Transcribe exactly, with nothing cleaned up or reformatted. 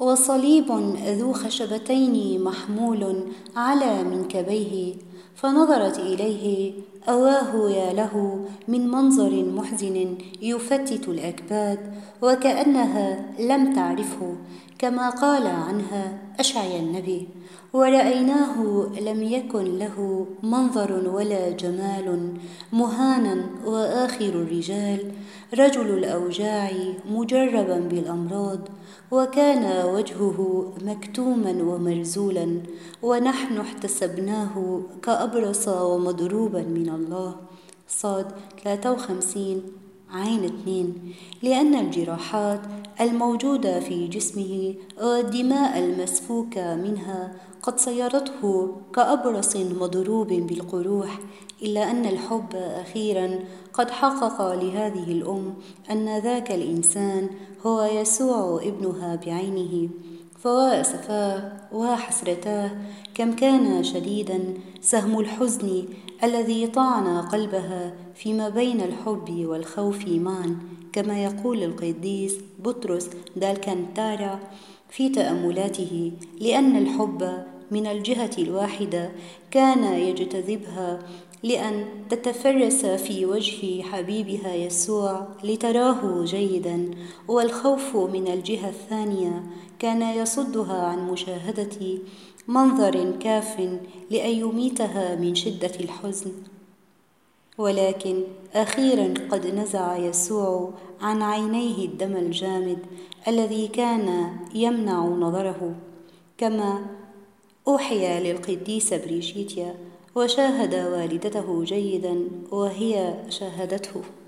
وصليب ذو خشبتين محمول على منكبيه، فنظرت إليه. أواه يا له من منظر محزن يفتت الأكباد، وكأنها لم تعرفه، كما قال عنها أشعيا النبي: ورأيناه لم يكن له منظر ولا جمال، مهانا وآخر الرجال، رجل الأوجاع مجربا بالأمراض، وكان وجهه مكتوما ومرزولا، ونحن احتسبناه كأبرص ومضروبا من الله. صاد ثلاثة وخمسين عين اثنين. لأن الجراحات الموجودة في جسمه والدماء المسفوكة منها قد صيرته كأبرص مضروب بالقروح، إلا أن الحب أخيرا قد حقق لهذه الأم أن ذاك الإنسان هو يسوع ابنها بعينه. فواسفاه وحسرتاه كم كان شديدا سهم الحزن الذي طعن قلبها فيما بين الحب والخوف معا، كما يقول القديس بطرس دالكنتارا في تأملاته: لأن الحب من الجهة الواحدة كان يجتذبها لأن تتفرس في وجه حبيبها يسوع لتراه جيدا، والخوف من الجهة الثانية كان يصدها عن مشاهدة منظر كاف لأن يميتها من شدة الحزن. ولكن أخيرا قد نزع يسوع عن عينيه الدم الجامد الذي كان يمنع نظره، كما أوحي للقديسة بريجيتيا، وشاهد والدته جيدا وهي شاهدته.